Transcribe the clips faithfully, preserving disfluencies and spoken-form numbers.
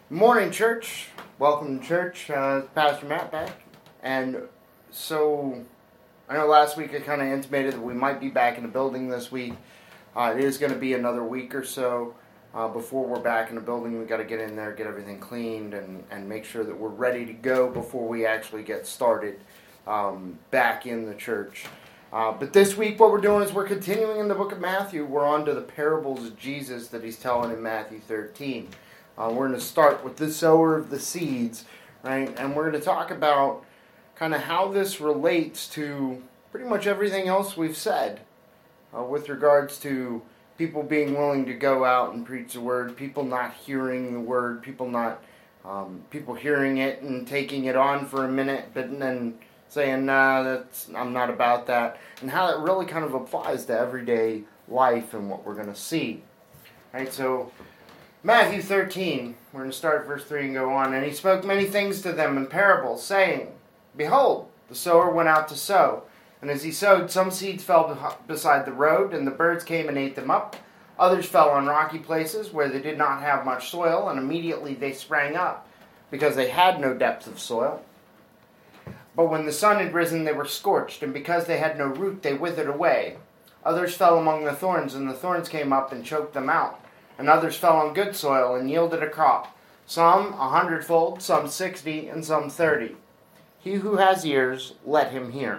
Morning, church. Welcome to church. Uh, Pastor Matt back. And so, I know last week I kind of intimated that we might be back in the building this week. Uh, it is going to be another week or so uh, before we're back in the building. We've got to get in there, get everything cleaned, and, and make sure that we're ready to go before we actually get started um, back in the church. Uh, but this week what we're doing is we're continuing in the book of Matthew. We're on to the parables of Jesus that he's telling in Matthew thirteen. Uh, we're going to start with the sower of the seeds, right? And we're going to talk about kind of how this relates to pretty much everything else we've said uh, with regards to people being willing to go out and preach the word, people not hearing the word, people not um, people hearing it and taking it on for a minute, but then saying, nah, that's, I'm not about that, and how it really kind of applies to everyday life and what we're going to see. Right, so Matthew thirteen, we're going to start at verse three and go on. And he spoke many things to them in parables, saying, Behold, the sower went out to sow. And as he sowed, some seeds fell beside the road, and the birds came and ate them up. Others fell on rocky places where they did not have much soil, and immediately they sprang up, because they had no depth of soil. But when the sun had risen, they were scorched, and because they had no root, they withered away. Others fell among the thorns, and the thorns came up and choked them out. And others fell on good soil and yielded a crop, some a hundredfold, some sixty, and some thirty. He who has ears, let him hear.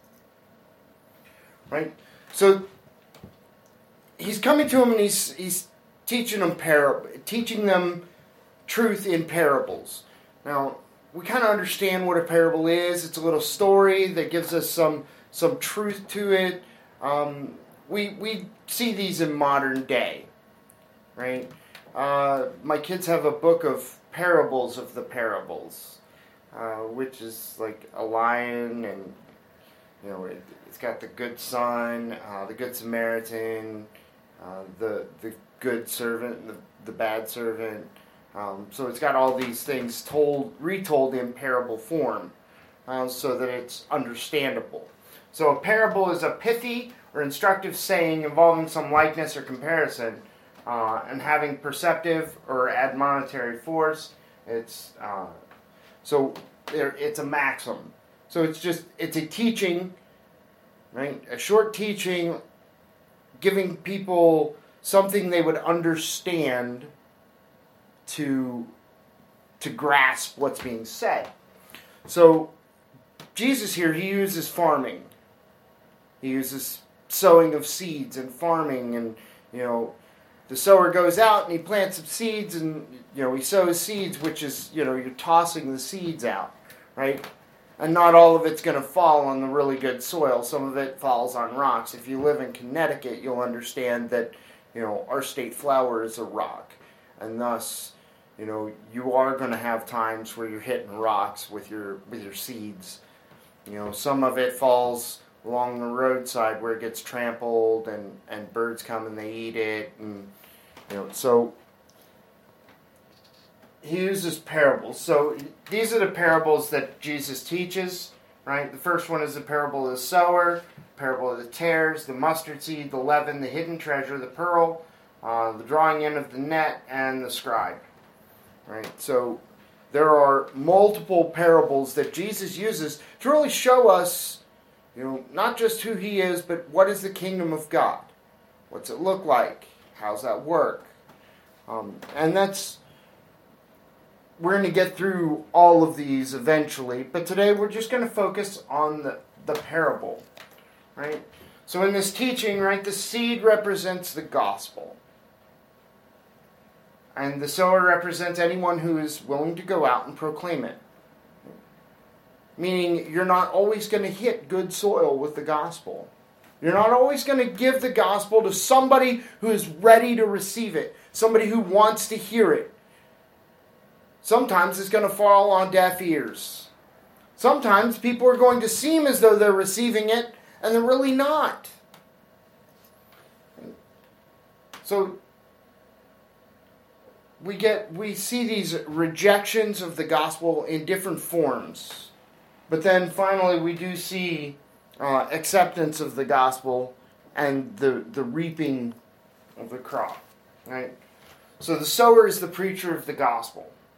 Right? So he's coming to them and he's he's teaching them parable, teaching them truth in parables. Now, we kind of understand what a parable is. It's a little story that gives us some some truth to it. Um, we we see these in modern day, right? Uh, my kids have a book of parables of the parables, uh, which is like a lion, and you know it, it's got the good son, uh, the good Samaritan, uh, the the good servant, the the bad servant. Um, so it's got all these things told, retold in parable form, uh, so that it's understandable. So a parable is a pithy or instructive saying involving some likeness or comparison, uh, and having perceptive or admonitory force. It's uh, so there, it's a maxim. So it's just it's a teaching, right? A short teaching, giving people something they would understand to to grasp what's being said. So Jesus here, he uses farming. He uses sowing of seeds and farming, and you know, the sower goes out and he plants some seeds, and you know, he sows seeds, which is, you know, you're tossing the seeds out, right? And not all of it's going to fall on the really good soil. Some of it falls on rocks. If you live in Connecticut, you'll understand that, you know, our state flower is a rock, and thus, you know, you are going to have times where you're hitting rocks with your with your seeds. You know, some of it falls along the roadside where it gets trampled, and, and birds come and they eat it, and you know, so he uses parables. So these are the parables that Jesus teaches, right? The first one is the parable of the sower, parable of the tares, the mustard seed, the leaven, the hidden treasure, the pearl, uh, the drawing in of the net, and the scribe. Right, so there are multiple parables that Jesus uses to really show us, you know, not just who he is, but what is the kingdom of God? What's it look like? How's that work? Um, and that's, we're going to get through all of these eventually, but today we're just going to focus on the, the parable, right? So in this teaching, right, the seed represents the gospel. And the sower represents anyone who is willing to go out and proclaim it. Meaning, you're not always going to hit good soil with the gospel. You're not always going to give the gospel to somebody who is ready to receive it. Somebody who wants to hear it. Sometimes it's going to fall on deaf ears. Sometimes people are going to seem as though they're receiving it, and they're really not. So we get we see these rejections of the gospel in different forms, but then finally we do see uh, acceptance of the gospel and the the reaping of the crop, right? So the sower is the preacher of the gospel.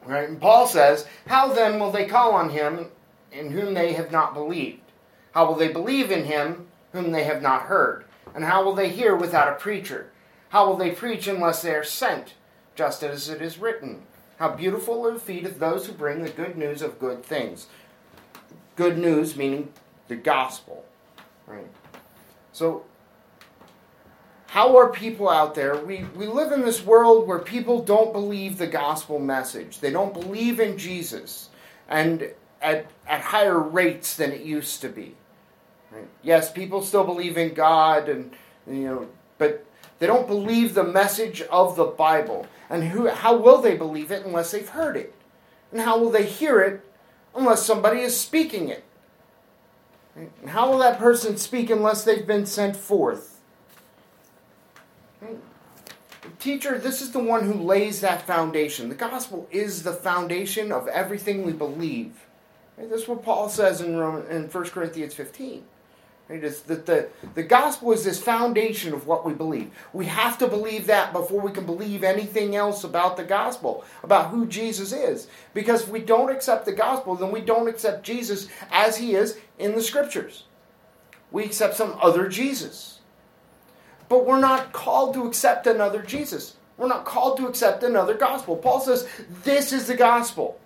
Right? And Paul says, how then will they call on him in whom they have not believed? How will they believe in him whom they have not heard? And how will they hear without a preacher? How will they preach unless they are sent? Just as it is written, how beautiful are the feet of those who bring the good news of good things. Good news meaning the gospel. Right? So, how are people out there? We, we live in this world where people don't believe the gospel message. They don't believe in Jesus. And at, at higher rates than it used to be. Right? Yes, people still believe in God, and you know, but they don't believe the message of the Bible. And who, how will they believe it unless they've heard it? And how will they hear it unless somebody is speaking it? Right? And how will that person speak unless they've been sent forth? Right? The teacher, this is the one who lays that foundation. The gospel is the foundation of everything we believe. Right? That's what Paul says in Roman, in First Corinthians fifteen. Right? It's that the, the gospel is this foundation of what we believe. We have to believe that before we can believe anything else about the gospel, about who Jesus is. Because if we don't accept the gospel, then we don't accept Jesus as he is in the scriptures. We accept some other Jesus. But we're not called to accept another Jesus. We're not called to accept another gospel. Paul says, this is the gospel.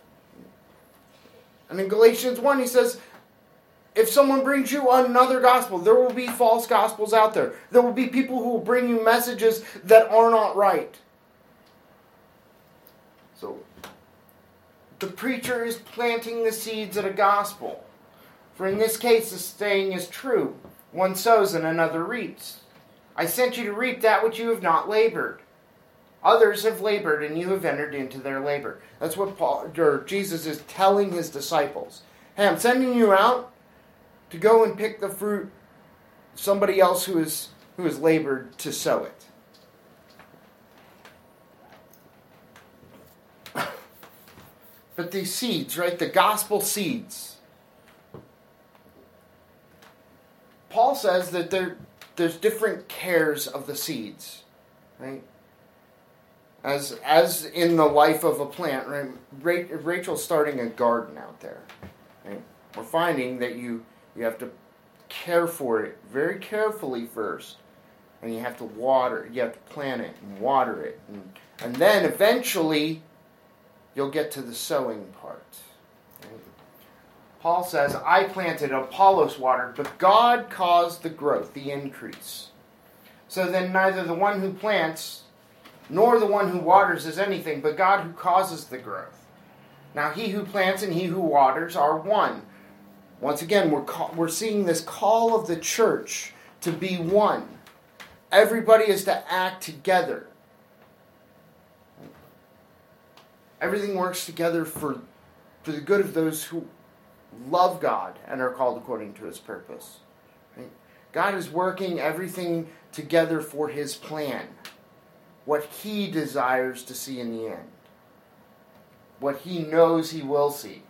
And in Galatians one, he says, if someone brings you another gospel, there will be false gospels out there. There will be people who will bring you messages that are not right. So, the preacher is planting the seeds of the gospel. For in this case, the saying is true. One sows and another reaps. I sent you to reap that which you have not labored. Others have labored, and you have entered into their labor. That's what Paul, or Jesus is telling his disciples. Hey, I'm sending you out to go and pick the fruit of somebody else who is who has labored to sow it. But these seeds, right? The gospel seeds. Paul says that there, there's different cares of the seeds, right? As as in the life of a plant, right? Rachel's starting a garden out there. Right? We're finding that you you have to care for it very carefully first, and you have to water. You have to plant it and water it, and and then eventually you'll get to the sowing part. Right? Paul says, "I planted, Apollos watered, but God caused the growth, the increase." So then, neither the one who plants nor the one who waters is anything, but God who causes the growth. Now he who plants and he who waters are one. Once again, we're call, we're seeing this call of the church to be one. Everybody is to act together. Everything works together for, for the good of those who love God and are called according to his purpose. Right? God is working everything together for his plan. What he desires to see in the end. What he knows he will see.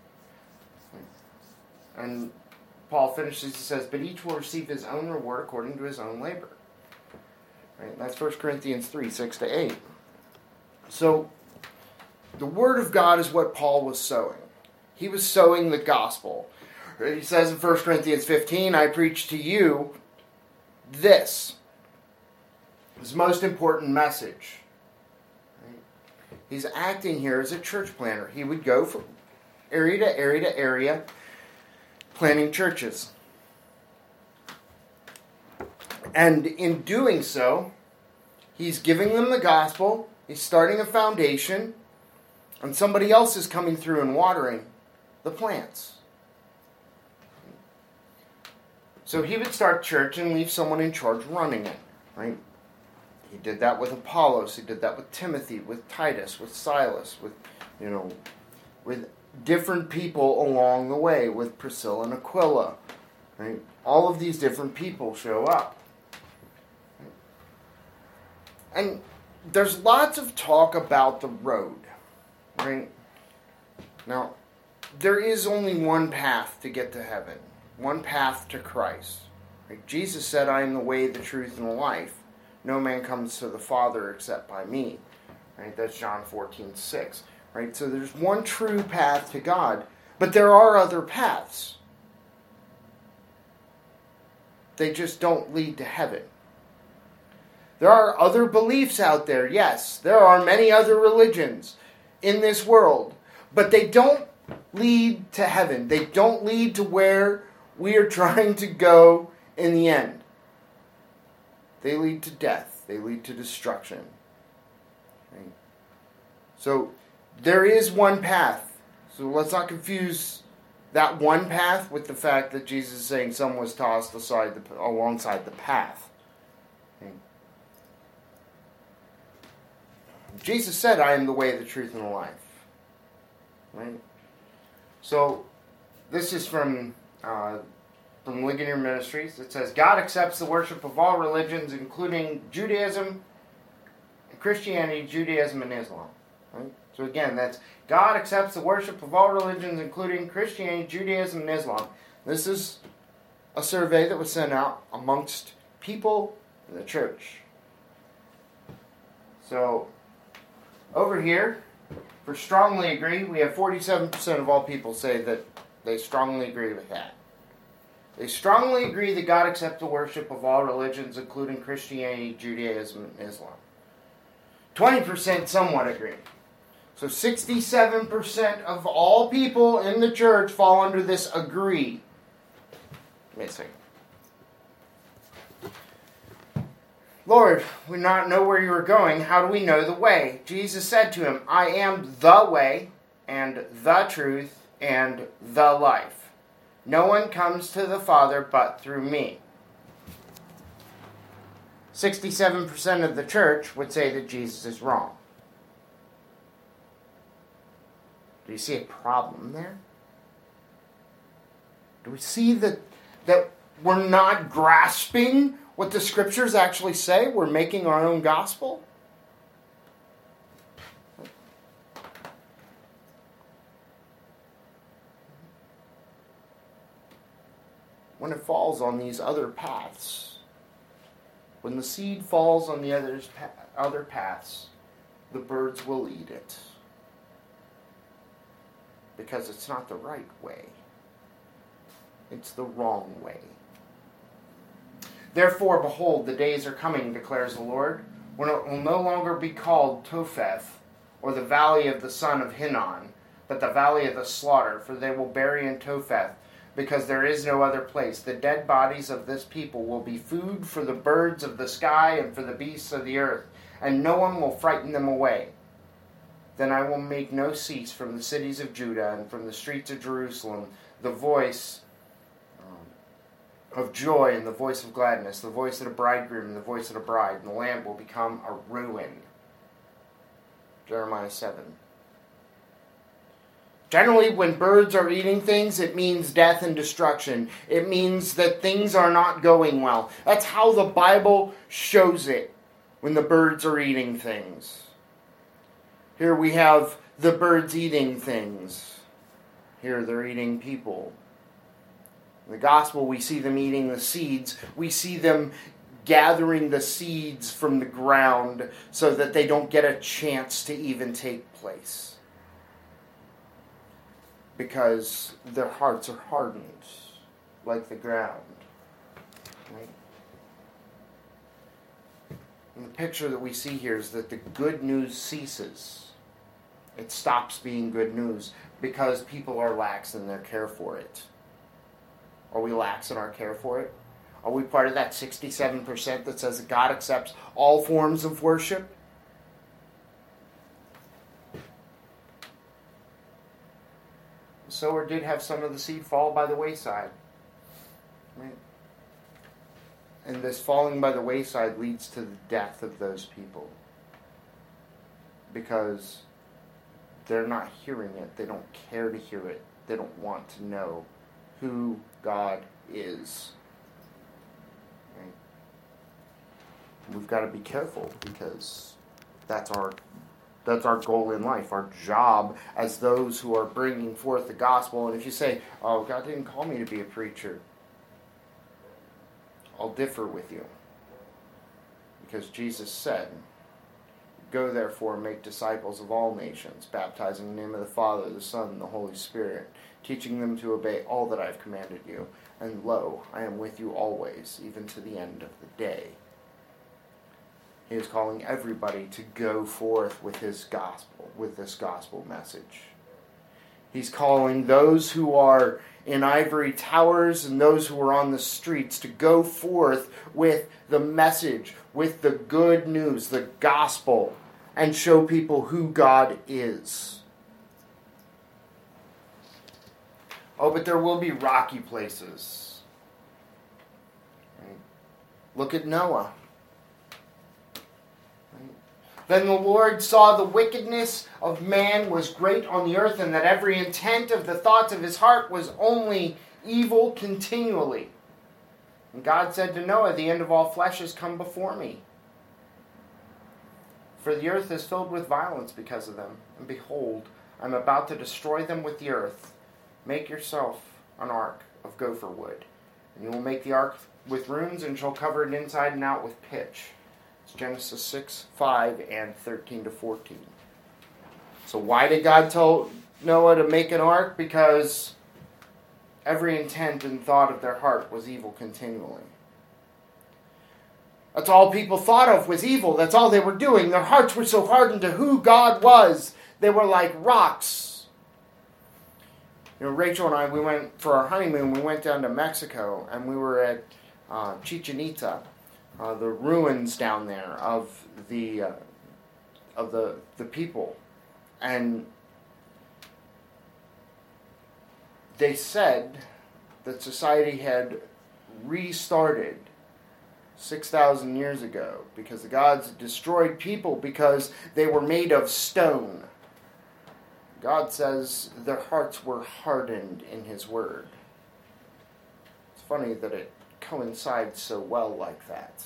And Paul finishes, he says, but each will receive his own reward according to his own labor. Right? That's First Corinthians three, six to eight. So, the word of God is what Paul was sowing. He was sowing the gospel. He says in First Corinthians fifteen, I preach to you this. His most important message. Right? He's acting here as a church planter. He would go from area to area to area, planting churches. And in doing so, he's giving them the gospel, he's starting a foundation, and somebody else is coming through and watering the plants. So he would start church and leave someone in charge running it, right? He did that with Apollos, he did that with Timothy, with Titus, with Silas, with, you know, with different people along the way, with Priscilla and Aquila. Right? All of these different people show up. And there's lots of talk about the road. Right? Now, there is only one path to get to heaven. One path to Christ. Right? Jesus said, I am the way, the truth, and the life. No man comes to the Father except by me. Right? That's John fourteen six. Right? So there's one true path to God, but there are other paths. They just don't lead to heaven. There are other beliefs out there, yes. There are many other religions in this world, but they don't lead to heaven. They don't lead to where we are trying to go in the end. They lead to death. They lead to destruction. Right? So there is one path. So let's not confuse that one path with the fact that Jesus is saying someone was tossed aside the, alongside the path. Okay. Jesus said, I am the way, the truth, and the life. Right? So, this is from uh, from Ligonier Ministries. It says, God accepts the worship of all religions, including Judaism, Christianity, Judaism, and Islam. Right? So again, that's God accepts the worship of all religions, including Christianity, Judaism, and Islam. This is a survey that was sent out amongst people in the church. So, over here, for strongly agree, we have forty-seven percent of all people say that they strongly agree with that. They strongly agree that God accepts the worship of all religions, including Christianity, Judaism, and Islam. twenty percent somewhat agree. So sixty-seven percent of all people in the church fall under this agree. Missing. Lord, we not know where you are going. How do we know the way? Jesus said to him, I am the way, and the truth, and the life. No one comes to the Father but through me. sixty-seven percent of the church would say that Jesus is wrong. Do you see a problem there? Do we see that, that we're not grasping what the Scriptures actually say? We're making our own gospel? When it falls on these other paths, when the seed falls on the others, other paths, the birds will eat it. Because it's not the right way. It's the wrong way. Therefore, behold, the days are coming, declares the Lord, when it will no longer be called Topheth, or the valley of the son of Hinnon, but the valley of the slaughter, for they will bury in Topheth, because there is no other place. The dead bodies of this people will be food for the birds of the sky and for the beasts of the earth, and no one will frighten them away. Then I will make no cease from the cities of Judah and from the streets of Jerusalem the voice um, of joy and the voice of gladness, the voice of the bridegroom and the voice of the bride, and the land will become a ruin. Jeremiah seven. Generally, when birds are eating things, it means death and destruction. It means that things are not going well. That's how the Bible shows it when the birds are eating things. Here we have the birds eating things. Here they're eating people. In the gospel, we see them eating the seeds. We see them gathering the seeds from the ground so that they don't get a chance to even take place. Because their hearts are hardened like the ground. Right? And the picture that we see here is that the good news ceases. It stops being good news because people are lax in their care for it. Are we lax in our care for it? Are we part of that sixty-seven percent that says that God accepts all forms of worship? The sower did have some of the seed fall by the wayside. Right? And this falling by the wayside leads to the death of those people. Because they're not hearing it. They don't care to hear it. They don't want to know who God is. Right? We've got to be careful because that's our that's our goal in life, our job as those who are bringing forth the gospel. And if you say, "Oh, God didn't call me to be a preacher," I'll differ with you. Because Jesus said, Go therefore and make disciples of all nations, baptizing in the name of the Father, the Son, and the Holy Spirit, teaching them to obey all that I have commanded you. And lo, I am with you always, even to the end of the day. He is calling everybody to go forth with his gospel, with this gospel message. He's calling those who are in ivory towers and those who are on the streets to go forth with the message, with the good news, the gospel, and show people who God is. Oh, but there will be rocky places. Look at Noah. Then the Lord saw the wickedness of man was great on the earth, and that every intent of the thoughts of his heart was only evil continually. And God said to Noah, the end of all flesh has come before me. For the earth is filled with violence because of them. And behold, I am about to destroy them with the earth. Make yourself an ark of gopher wood. And you will make the ark with rooms and shall cover it inside and out with pitch. Genesis six, five, and thirteen to fourteen. So why did God tell Noah to make an ark? Because every intent and thought of their heart was evil continually. That's all people thought of was evil. That's all they were doing. Their hearts were so hardened to who God was. They were like rocks. You know, Rachel and I, we went for our honeymoon, we went down to Mexico, and we were at uh, Chichen Itza. Uh, the ruins down there of the uh, of the the people, and they said that society had restarted six thousand years ago because the gods destroyed people because they were made of stone. God says their hearts were hardened in His word. It's funny that it coincides so well like that.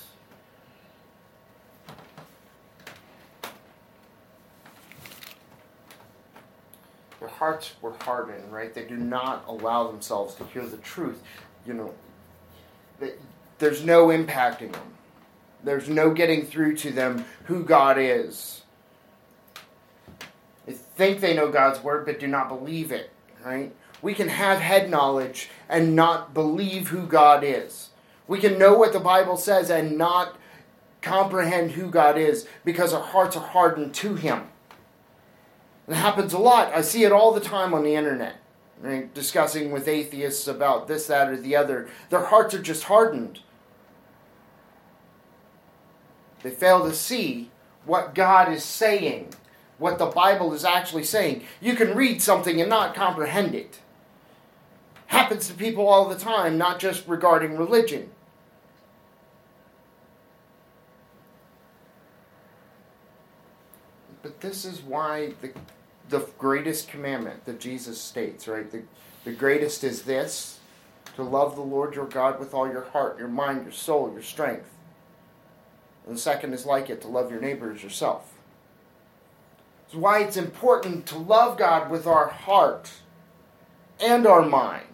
Their hearts were hardened, right? They do not allow themselves to hear the truth. You know, they, there's no impacting them. There's no getting through to them who God is. They think they know God's word, but do not believe it, right? We can have head knowledge and not believe who God is. We can know what the Bible says and not comprehend who God is because our hearts are hardened to Him. It happens a lot. I see it all the time on the internet, right? Discussing with atheists about this, that, or the other. Their hearts are just hardened. They fail to see what God is saying, what the Bible is actually saying. You can read something and not comprehend it. Happens to people all the time, not just regarding religion. But this is why the the greatest commandment that Jesus states, right? The, the greatest is this, to love the Lord your God with all your heart, your mind, your soul, your strength. And the second is like it, to love your neighbor as yourself. It's why it's important to love God with our heart and our mind.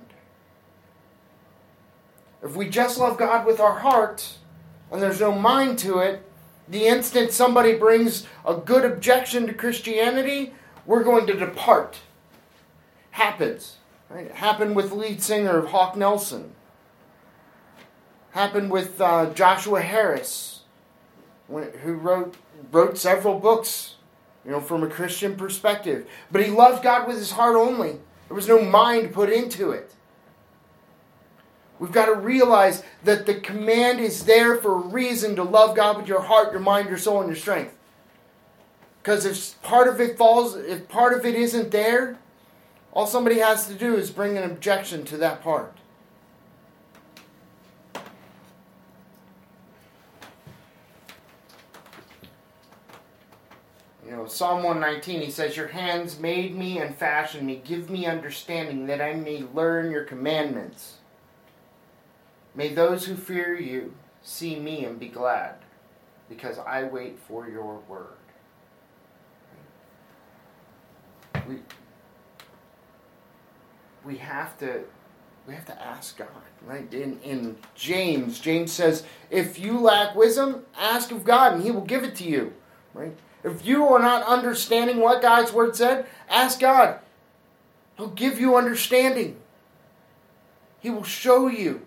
If we just love God with our heart and there's no mind to it, the instant somebody brings a good objection to Christianity, we're going to depart. Happens. Right? It happened with the lead singer of Hawk Nelson. Happened with uh, Joshua Harris, who wrote wrote several books, you know, from a Christian perspective. But he loved God with his heart only. There was no mind put into it. We've got to realize that the command is there for a reason, to love God with your heart, your mind, your soul, and your strength. Because if part of it falls, if part of it isn't there, all somebody has to do is bring an objection to that part. You know, Psalm one nineteen, he says, your hands made me and fashioned me. Give me understanding that I may learn your commandments. May those who fear you see me and be glad, because I wait for your word. We, we have to we have to ask God, right? In, in James, James says, if you lack wisdom, ask of God and He will give it to you, right? If you are not understanding what God's Word said, ask God. He'll give you understanding. He will show you.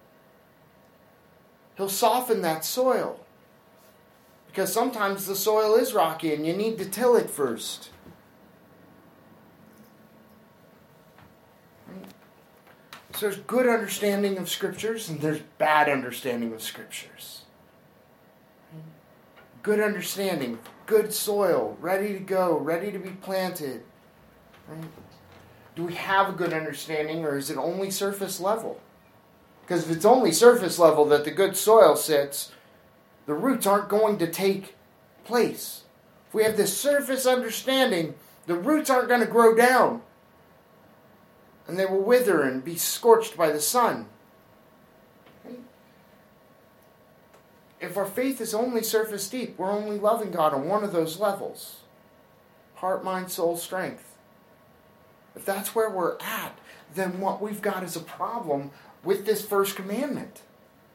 He'll soften that soil. Because sometimes the soil is rocky and you need to till it first. So there's good understanding of Scriptures and there's bad understanding of Scriptures. Good understanding, good soil, ready to go, ready to be planted. Right? Do we have a good understanding, or is it only surface level? Because if it's only surface level that the good soil sits, the roots aren't going to take place. If we have this surface understanding, the roots aren't going to grow down. And they will wither and be scorched by the sun. If our faith is only surface deep, we're only loving God on one of those levels. Heart, mind, soul, strength. If that's where we're at, then what we've got is a problem with this first commandment.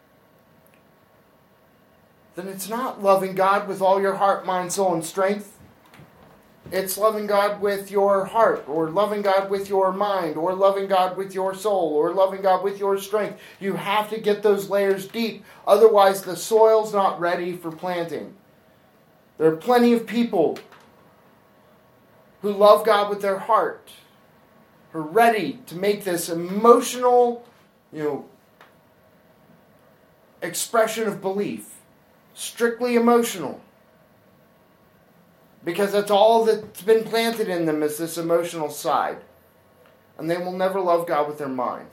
Then it's not loving God with all your heart, mind, soul, and strength. It's loving God with your heart, or loving God with your mind, or loving God with your soul, or loving God with your strength. You have to get those layers deep. Otherwise, the soil's not ready for planting. There are plenty of people who love God with their heart, who are ready to make this emotional, you know, expression of belief. Strictly emotional. Because that's all that's been planted in them is this emotional side. And they will never love God with their mind.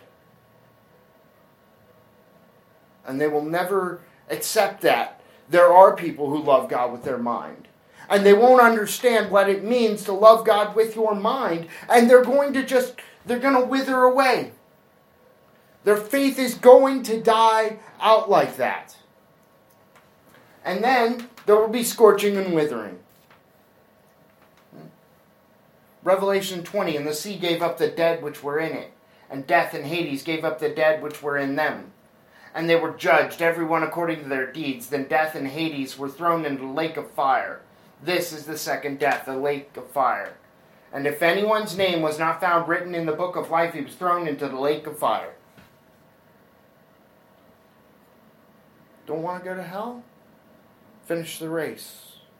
And they will never accept that there are people who love God with their mind. And they won't understand what it means to love God with your mind. And they're going to just, they're going to wither away. Their faith is going to die out like that. And then there will be scorching and withering. Revelation twenty, and the sea gave up the dead which were in it, and death and Hades gave up the dead which were in them. And they were judged, every one according to their deeds. Then death and Hades were thrown into the lake of fire. This is the second death, the lake of fire. And if anyone's name was not found written in the book of life, he was thrown into the lake of fire. Don't want to go to hell? Finish the race.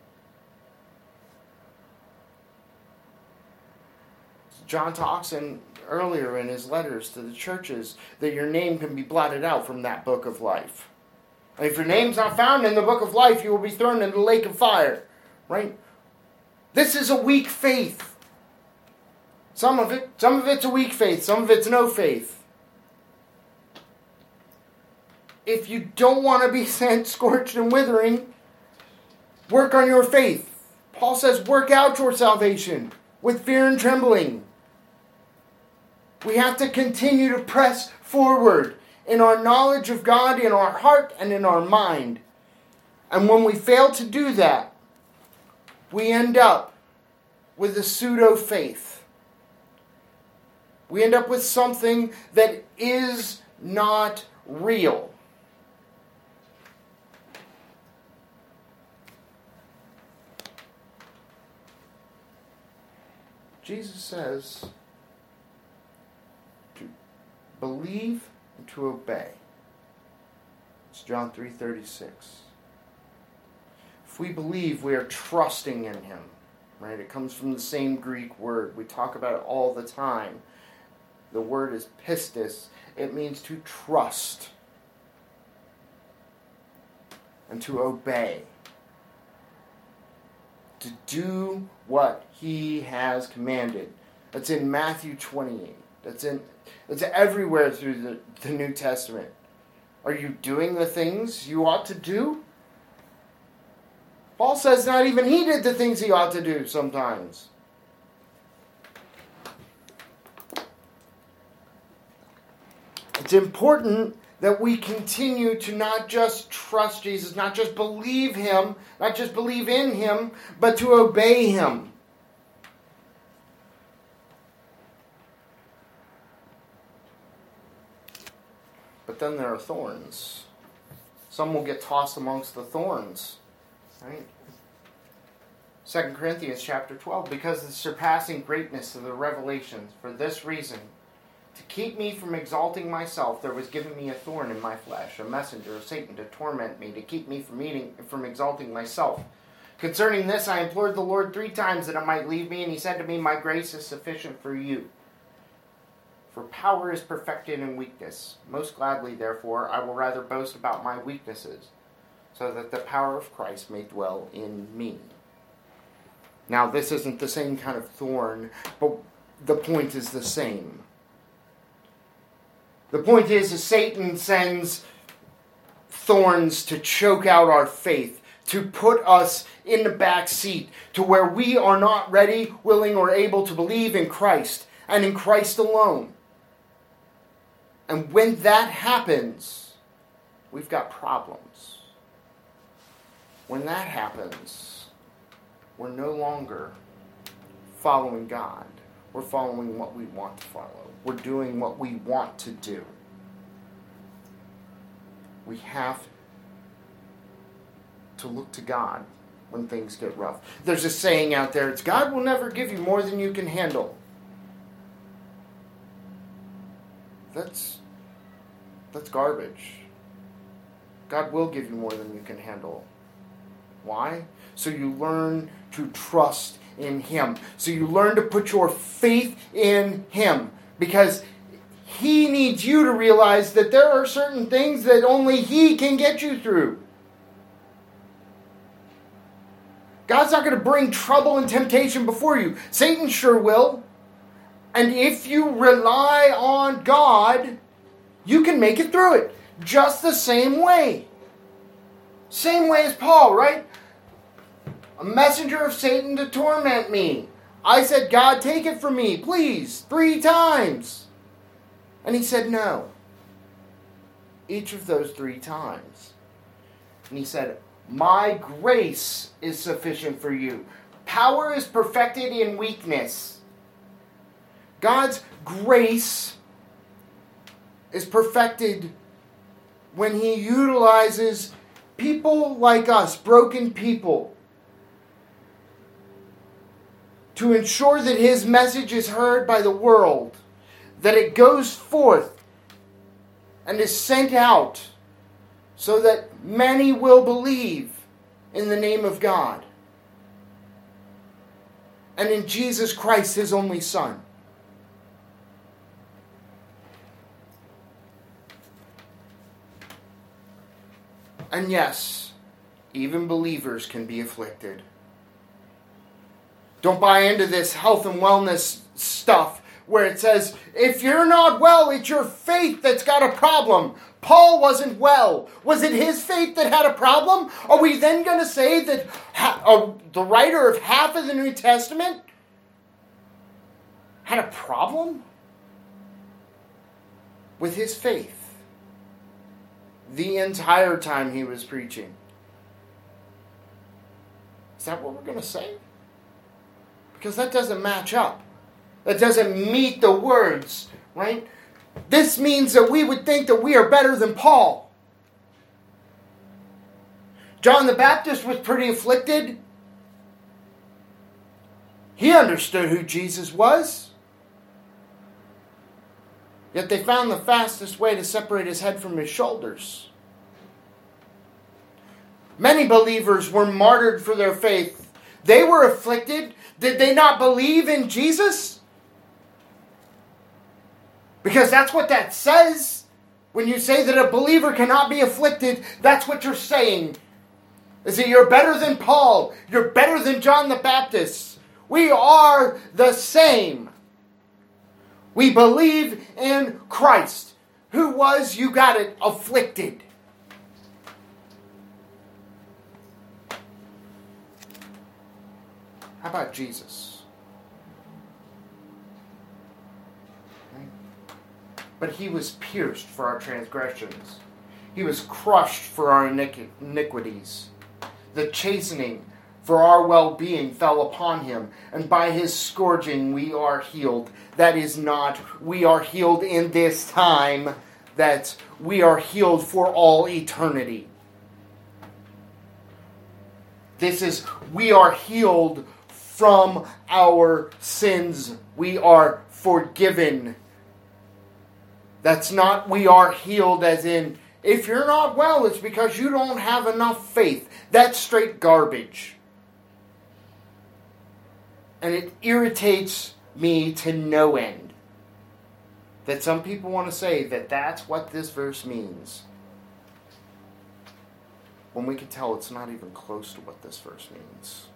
John talks in, earlier in his letters to the churches that your name can be blotted out from that book of life. And if your name's not found in the book of life, you will be thrown into the lake of fire. Right? This is a weak faith. Some of it, some of it's a weak faith, some of it's no faith. If you don't want to be sent scorched and withering, work on your faith. Paul says, work out your salvation with fear and trembling. We have to continue to press forward in our knowledge of God, in our heart, and in our mind. And when we fail to do that, we end up with a pseudo-faith. We end up with something that is not real. Jesus says to believe and to obey. It's John three thirty-six. If we believe, we are trusting in Him. Right? It comes from the same Greek word. We talk about it all the time. The word is pistis. It means to trust and to obey. To do what He has commanded. That's in Matthew twenty-eight. That's in that's everywhere through the, the New Testament. Are you doing the things you ought to do? Paul says not even he did the things he ought to do sometimes. It's important that we continue to not just trust Jesus, not just believe Him, not just believe in Him, but to obey Him. But then there are thorns. Some will get tossed amongst the thorns. Right? Second Corinthians chapter twelve, because of the surpassing greatness of the revelations, for this reason, to keep me from exalting myself, there was given me a thorn in my flesh, a messenger of Satan to torment me, to keep me from eating, from exalting myself. Concerning this, I implored the Lord three times that it might leave me, and he said to me, my grace is sufficient for you. For power is perfected in weakness. Most gladly, therefore, I will rather boast about my weaknesses, so that the power of Christ may dwell in me. Now, this isn't the same kind of thorn, but the point is the same. The point is that Satan sends thorns to choke out our faith, to put us in the back seat, to where we are not ready, willing, or able to believe in Christ, and in Christ alone. And when that happens, we've got problems. When that happens, we're no longer following God. We're following what we want to follow. We're doing what we want to do. We have to look to God when things get rough. There's a saying out there, it's God will never give you more than you can handle. That's, that's garbage. God will give you more than you can handle. Why? So you learn to trust in Him. So you learn to put your faith in Him. Because He needs you to realize that there are certain things that only He can get you through. God's not going to bring trouble and temptation before you. Satan sure will. And if you rely on God, you can make it through it. Just the same way. Same way as Paul, right? A messenger of Satan to torment me. I said, God, take it from me, please, three times. And He said, no. Each of those three times. And He said, my grace is sufficient for you. Power is perfected in weakness. God's grace is perfected when He utilizes people like us, broken people, to ensure that His message is heard by the world, that it goes forth and is sent out so that many will believe in the name of God and in Jesus Christ, His only Son. And yes, even believers can be afflicted. Don't buy into this health and wellness stuff where it says, if you're not well, it's your faith that's got a problem. Paul wasn't well. Was it his faith that had a problem? Are we then going to say that ha- uh, the writer of half of the New Testament had a problem with his faith the entire time he was preaching? Is that what we're going to say? Because that doesn't match up. That doesn't meet the words, right? This means that we would think that we are better than Paul. John the Baptist was pretty afflicted. He understood who Jesus was. Yet they found the fastest way to separate His head from His shoulders. Many believers were martyred for their faith. They were afflicted. Did they not believe in Jesus? Because that's what that says. When you say that a believer cannot be afflicted, that's what you're saying. Is that you're better than Paul. You're better than John the Baptist. We are the same. We believe in Christ, who was, you got it, afflicted. How about Jesus? But He was pierced for our transgressions. He was crushed for our iniqu- iniquities. The chastening for our well-being fell upon Him, and by His scourging we are healed. That is not, we are healed in this time, that we are healed for all eternity. This is, we are healed from our sins. We are forgiven. That's not we are healed as in, if you're not well, it's because you don't have enough faith. That's straight garbage. And it irritates me to no end that some people want to say that that's what this verse means, when we can tell it's not even close to what this verse means.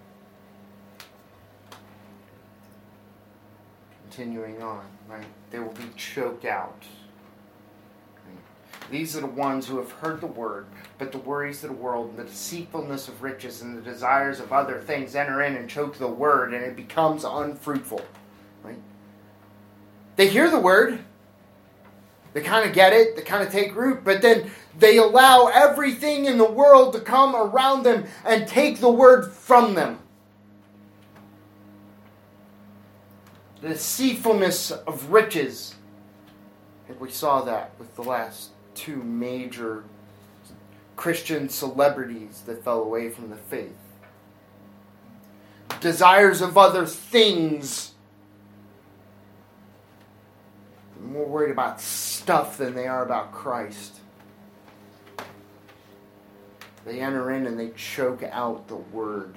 Continuing on, right? They will be choked out. Right? These are the ones who have heard the word, but the worries of the world and the deceitfulness of riches and the desires of other things enter in and choke the word, and it becomes unfruitful. Right? They hear the word, they kind of get it, they kind of take root, but then they allow everything in the world to come around them and take the word from them. The deceitfulness of riches. I think we saw that with the last two major Christian celebrities that fell away from the faith. Desires of other things. They're more worried about stuff than they are about Christ. They enter in and they choke out the word.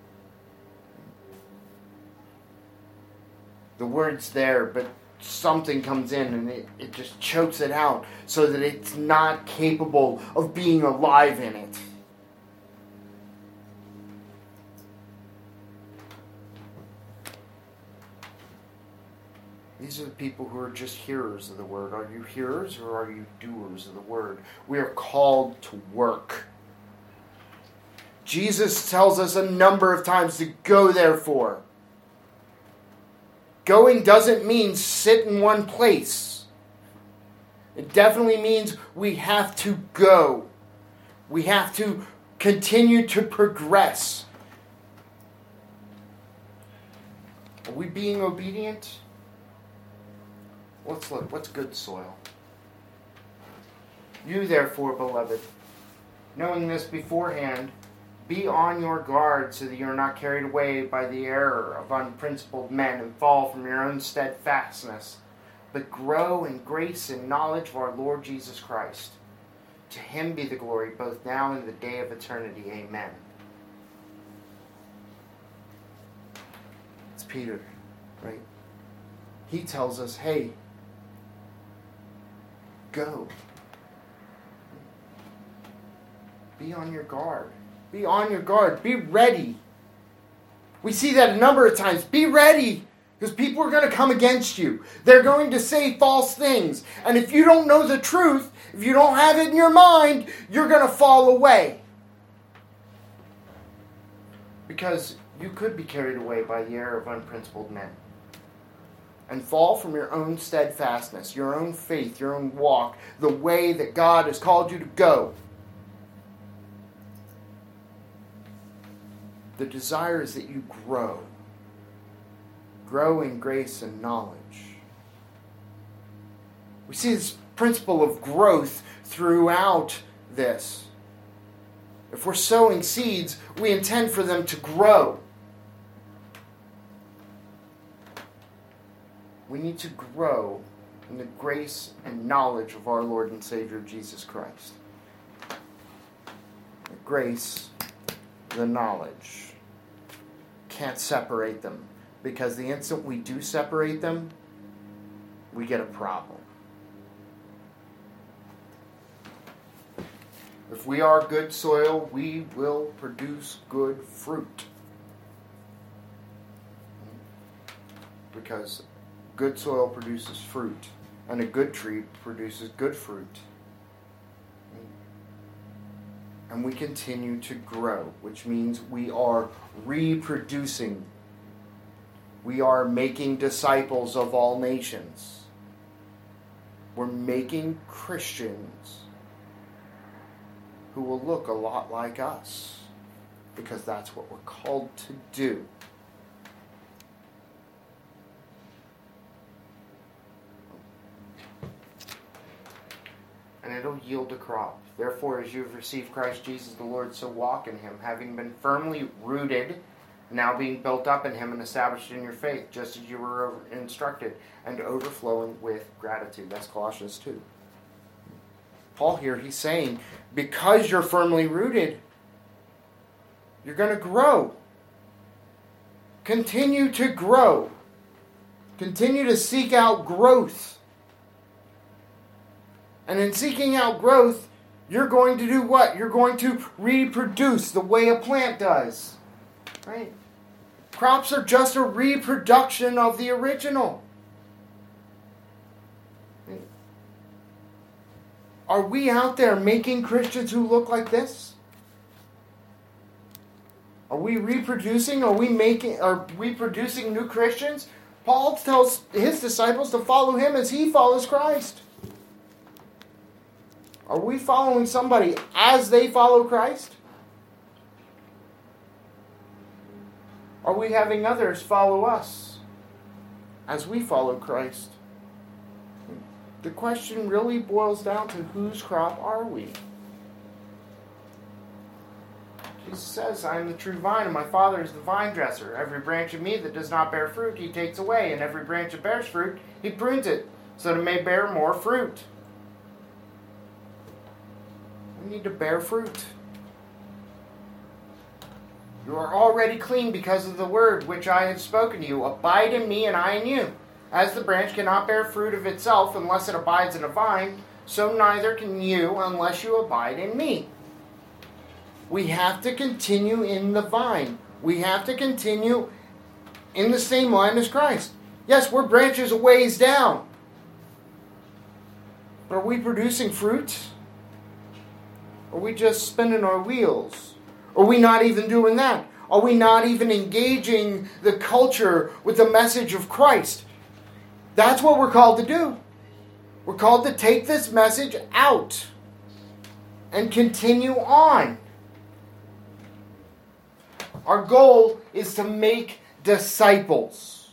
The word's there, but something comes in and it, it just chokes it out so that it's not capable of being alive in it. These are the people who are just hearers of the word. Are you hearers or are you doers of the word? We are called to work. Jesus tells us a number of times to go therefore. Going doesn't mean sit in one place. It definitely means we have to go. We have to continue to progress. Are we being obedient? Let's look. What's good soil? You therefore, beloved, knowing this beforehand, be on your guard so that you are not carried away by the error of unprincipled men and fall from your own steadfastness, but grow in grace and knowledge of our Lord Jesus Christ. To him be the glory both now and in the day of eternity. Amen. It's Peter, right? He tells us, hey, go. Be on your guard. Be on your guard. Be ready. We see that a number of times. Be ready. Because people are going to come against you. They're going to say false things. And if you don't know the truth, if you don't have it in your mind, you're going to fall away. Because you could be carried away by the error of unprincipled men. And fall from your own steadfastness, your own faith, your own walk, the way that God has called you to go. The desire is that you grow. Grow in grace and knowledge. We see this principle of growth throughout this. If we're sowing seeds, we intend for them to grow. We need to grow in the grace and knowledge of our Lord and Savior Jesus Christ. The grace, the knowledge. Can't separate them, because the instant we do separate them, we get a problem. If we are good soil, we will produce good fruit. Because good soil produces fruit, and a good tree produces good fruit. And we continue to grow, which means we are reproducing. We are making disciples of all nations. We're making Christians who will look a lot like us, because that's what we're called to do. And it'll yield a crop. Therefore, as you have received Christ Jesus the Lord, so walk in him, having been firmly rooted, now being built up in him and established in your faith, just as you were instructed, and overflowing with gratitude. That's Colossians two. Paul here, he's saying, because you're firmly rooted, you're going to grow. Continue to grow. Continue to seek out growth. And in seeking out growth, you're going to do what? You're going to reproduce the way a plant does. Right? Crops are just a reproduction of the original. Are we out there making Christians who look like this? Are we reproducing? Are we making? Are we producing new Christians? Paul tells his disciples to follow him as he follows Christ. Are we following somebody as they follow Christ? Are we having others follow us as we follow Christ? The question really boils down to whose crop are we? Jesus says, I am the true vine, and my Father is the vine dresser. Every branch of me that does not bear fruit, he takes away, and every branch that bears fruit, he prunes it, so that it may bear more fruit. We need to bear fruit. You are already clean because of the word which I have spoken to you. Abide in me, and I in you. As the branch cannot bear fruit of itself unless it abides in a vine, so neither can you unless you abide in me. We have to continue in the vine. We have to continue in the same line as Christ. Yes, we're branches a ways down. But are we producing fruit? Are we just spinning our wheels? Are we not even doing that? Are we not even engaging the culture with the message of Christ? That's what we're called to do. We're called to take this message out and continue on. Our goal is to make disciples.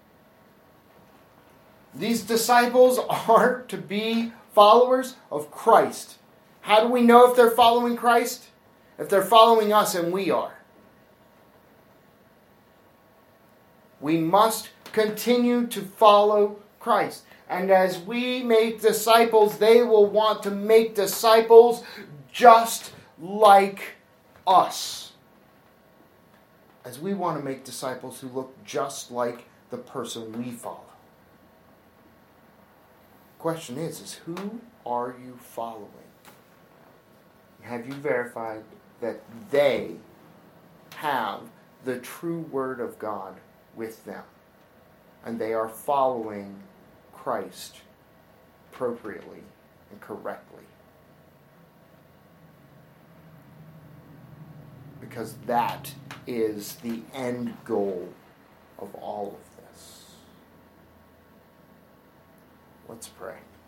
These disciples are to be followers of Christ. How do we know if they're following Christ? If they're following us, and we are. We must continue to follow Christ. And as we make disciples, they will want to make disciples just like us. As we want to make disciples who look just like the person we follow. The question is, is who are you following? Have you verified that they have the true Word of God with them? And they are following Christ appropriately and correctly. Because that is the end goal of all of this. Let's pray.